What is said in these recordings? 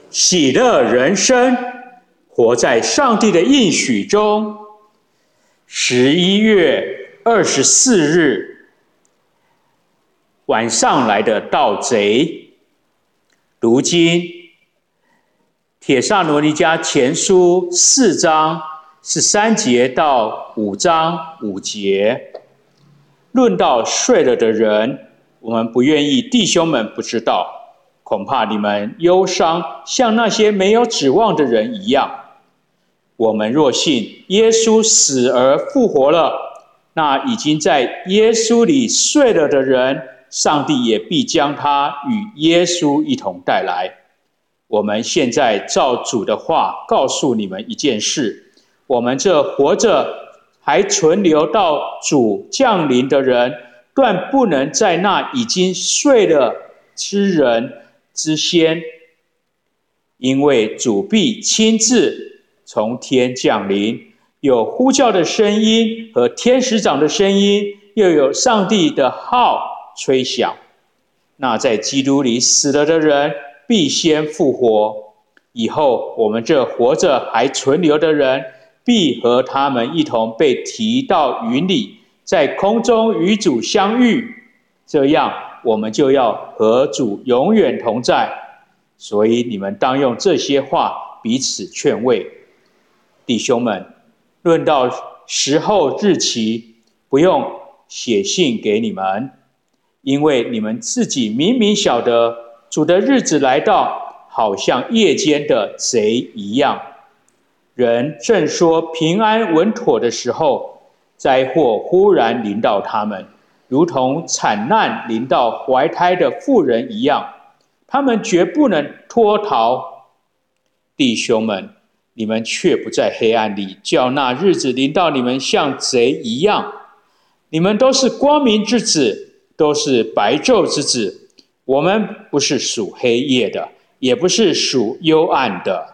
喜乐人生，活在上帝的应许中。11月24日晚上来的盗贼，读经帖撒罗尼迦前书4章13节到5章5节。论到睡了的人，我们不愿意弟兄们不知道，恐怕你们忧伤，像那些没有指望的人一样。我们若信耶稣死而复活了，那已经在耶稣里睡了的人，上帝也必将他与耶稣一同带来。我们现在照主的话告诉你们一件事：我们这活着还存留到主降临的人，断不能在那已经睡了之人之先，因为主必亲自从天降临，有呼叫的声音和天使长的声音，又有上帝的号吹响。那在基督里死了的人必先复活，以后我们这活着还存留的人，必和他们一同被提到云里，在空中与主相遇，这样我们就要和主永远同在。所以你们当用这些话彼此劝慰。弟兄们，论到时候日期，不用写信给你们，因为你们自己明明晓得主的日子来到，好像夜间的贼一样。人正说平安稳妥的时候，灾祸忽然临到他们，如同惨难临到怀胎的妇人一样，他们绝不能脱逃。弟兄们，你们却不在黑暗里，叫那日子临到你们像贼一样。你们都是光明之子，都是白昼之子。我们不是属黑夜的，也不是属幽暗的。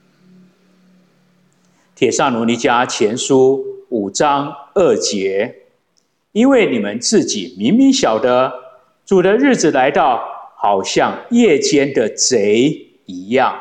帖撒罗尼迦前书5章2节，因为你们自己明明晓得，主的日子来到，好像夜间的贼一样。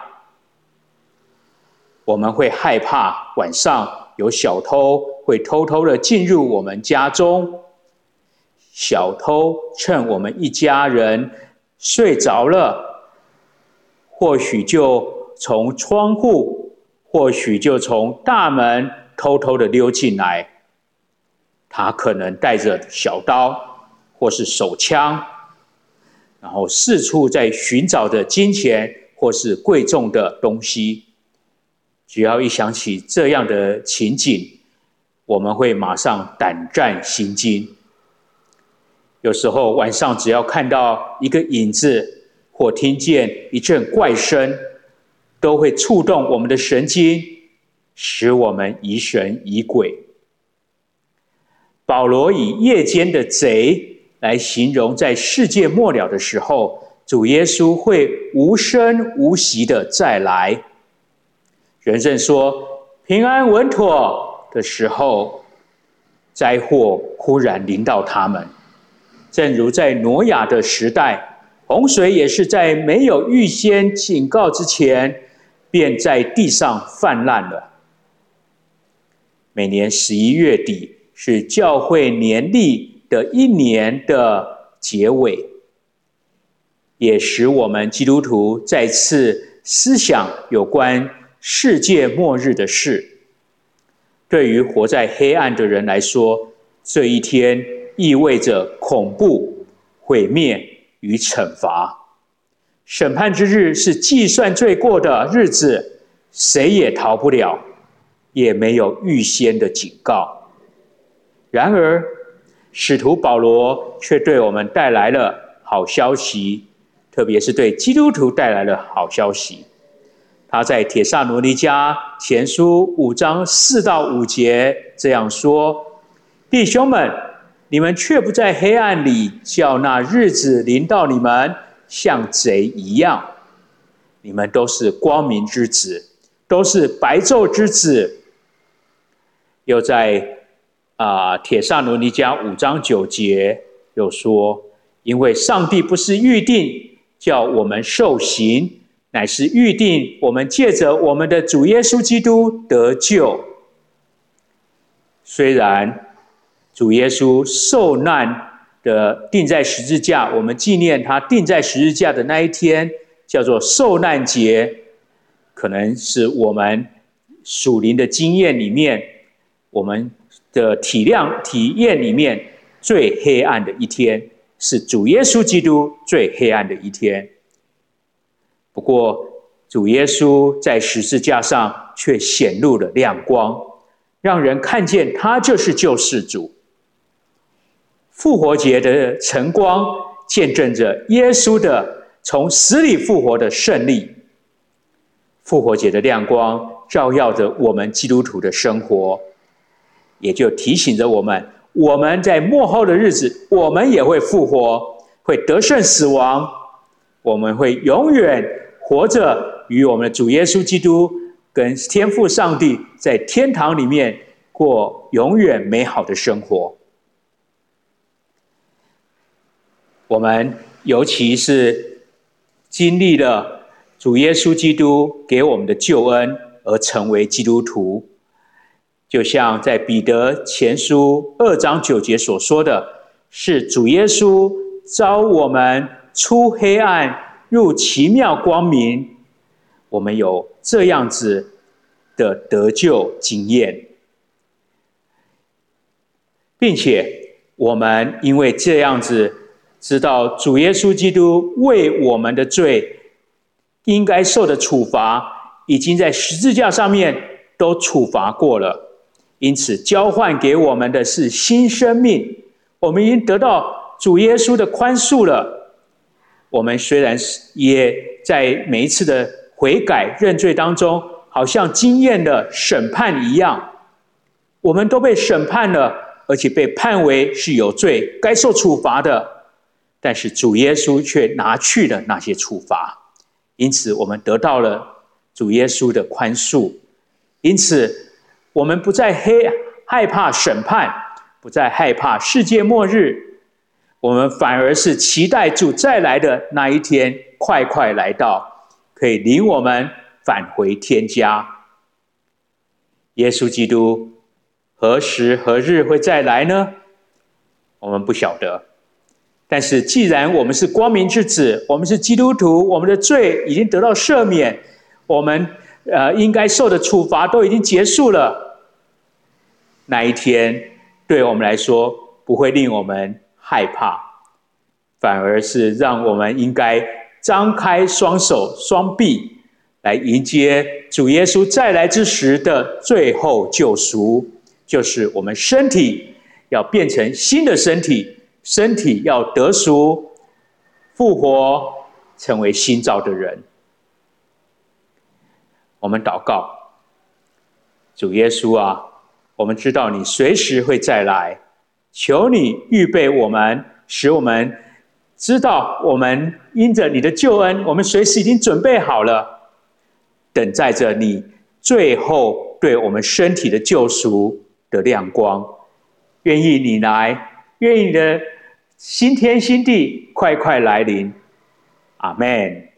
我们会害怕晚上有小偷会偷偷的进入我们家中，小偷趁我们一家人睡着了，或许就从窗户，或许就从大门偷偷的溜进来。他可能带着小刀或是手枪，然后四处在寻找着金钱或是贵重的东西。只要一想起这样的情景，我们会马上胆战心惊。有时候晚上只要看到一个影子，或听见一阵怪声，都会触动我们的神经，使我们疑神疑鬼。保罗以夜间的贼来形容在世界末了的时候，主耶稣会无声无息的再来。人正说平安稳妥的时候，灾祸忽然临到他们。正如在挪亚的时代，洪水也是在没有预先警告之前，便在地上泛滥了。每年11月底是教会年历的一年的结尾，也使我们基督徒再次思想有关世界末日的事。对于活在黑暗的人来说，这一天意味着恐怖、毁灭与惩罚。审判之日是计算罪过的日子，谁也逃不了，也没有预先的警告。然而，使徒保罗却对我们带来了好消息，特别是对基督徒带来了好消息。他在帖撒罗尼迦前书5章4到5节这样说：弟兄们，你们却不在黑暗里，叫那日子临到你们像贼一样。你们都是光明之子，都是白昼之子。又在帖撒罗尼迦5章9节又说：因为上帝不是预定叫我们受刑， 乃是预定我们借着我们的主耶稣基督得救。虽然主耶稣受难的钉在十字架，我们纪念他钉在十字架的那一天叫做受难节，可能是我们属灵的经验里面，我们的体验里面最黑暗的一天，是主耶稣基督最黑暗的一天。不过主耶稣在十字架上却显露了亮光，让人看见他就是救世主。复活节的晨光见证着耶稣的从死里复活的胜利。复活节的亮光照耀着我们基督徒的生活，也就提醒着我们在末后的日子，我们也会复活，会得胜死亡，我们会永远活着，与我们的主耶稣基督跟天父上帝在天堂里面过永远美好的生活。我们尤其是经历了主耶稣基督给我们的救恩而成为基督徒，就像在彼得前书2章9节所说的，是主耶稣召我们出黑暗入奇妙光明，我们有这样子的得救经验，并且我们因为这样子知道主耶稣基督为我们的罪应该受的处罚，已经在十字架上面都处罚过了，因此交换给我们的是新生命。我们已经得到主耶稣的宽恕了。我们虽然也在每一次的悔改认罪当中，好像经验了审判一样，我们都被审判了，而且被判为是有罪该受处罚的，但是主耶稣却拿去了那些处罚，因此我们得到了主耶稣的宽恕。因此我们不再害怕审判，不再害怕世界末日，我们反而是期待主再来的那一天快快来到，可以领我们返回天家。耶稣基督何时何日会再来呢？我们不晓得。但是既然我们是光明之子，我们是基督徒，我们的罪已经得到赦免，我们应该受的处罚都已经结束了，那一天对我们来说不会令我们害怕，反而是让我们应该张开双手双臂来迎接主耶稣再来之时的最后救赎，就是我们身体要变成新的身体，身体要得赎复活，成为新造的人。我们祷告，主耶稣啊，我们知道你随时会再来，求你预备我们，使我们知道我们因着你的救恩，我们随时已经准备好了，等待着你最后对我们身体的救赎的亮光。愿意你来，愿意你的新天新地快快来临。阿们。